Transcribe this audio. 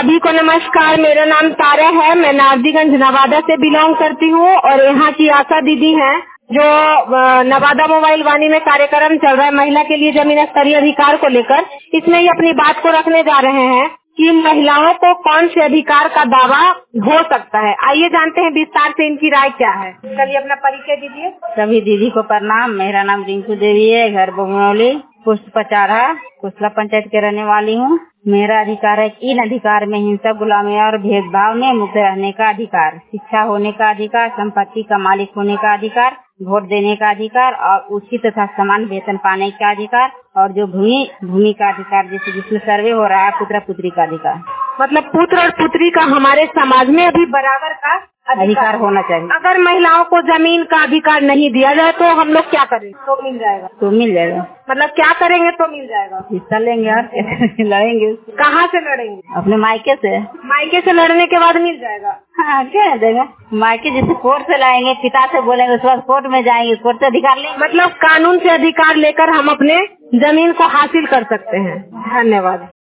सभी को नमस्कार। मेरा नाम तारा है। मैं नावदीगंज नवादा से बिलोंग करती हूँ और यहाँ की आशा दीदी हैं जो नवादा मोबाइल वाणी में कार्यक्रम चल रहा है महिला के लिए जमीन स्तरीय अधिकार को लेकर, इसमें ये अपनी बात को रखने जा रहे हैं कि महिलाओं को कौन से अधिकार का दावा हो सकता है। आइए जानते हैं विस्तार से इनकी राय क्या है। चलिए अपना परिचय दीजिए। सभी दीदी को प्रणाम। मेरा नाम रिंकू देवी है, घर बगनौली, पोस्ट पचारा, कुशला पंचायत के रहने वाली हूँ। मेरा अधिकार है इन अधिकार में हिंसा, गुलामी और भेदभाव में मुक्त रहने का अधिकार, शिक्षा होने का अधिकार, संपत्ति का मालिक होने का अधिकार, वोट देने का अधिकार और उचित तथा समान वेतन पाने का अधिकार, और जो भूमि का अधिकार, जैसे जिसमें सर्वे हो रहा है, पुत्र पुत्री का अधिकार। मतलब पुत्र और पुत्री का हमारे समाज में अभी बराबर का अधिकार होना चाहिए। अगर महिलाओं को जमीन का अधिकार नहीं दिया जाए तो हम लोग क्या करें? तो मिल जाएगा। तो मिल जाएगा। मतलब क्या करेंगे तो मिल जाएगा? हिस्सा लेंगे और लड़ेंगे। कहाँ से लड़ेंगे? अपने मायके से। मायके से लड़ने के बाद मिल जाएगा? हाँ, क्या देगा? मायके जैसे कोर्ट से लाएंगे, पिता से बोलेंगे, उसके बाद कोर्ट में जाएंगे, कोर्ट से अधिकार लेंगे। मतलब कानून से अधिकार लेकर हम अपने जमीन को हासिल कर सकते हैं। धन्यवाद।